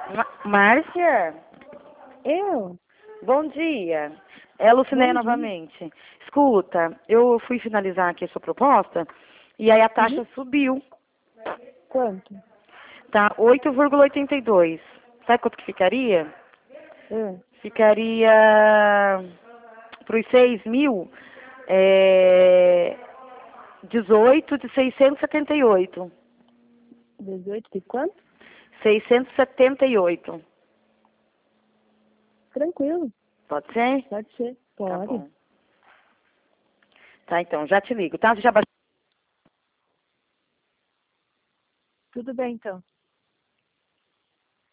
Márcia, Eu? bom dia. É a Lucinéia Bom dia. novamente. Escuta, eu fui finalizar aqui a sua proposta e aí a taxa subiu, Quanto? tá? 8,82. Sabe quanto que ficaria? Ah, Ficaria para os 6 mil, 18 de 678. 18 de quanto? 678. Tranquilo. Pode ser? Pode ser. Tá Pode. bom. Tá, então, já te ligo, tá? Você já Tudo bem, então.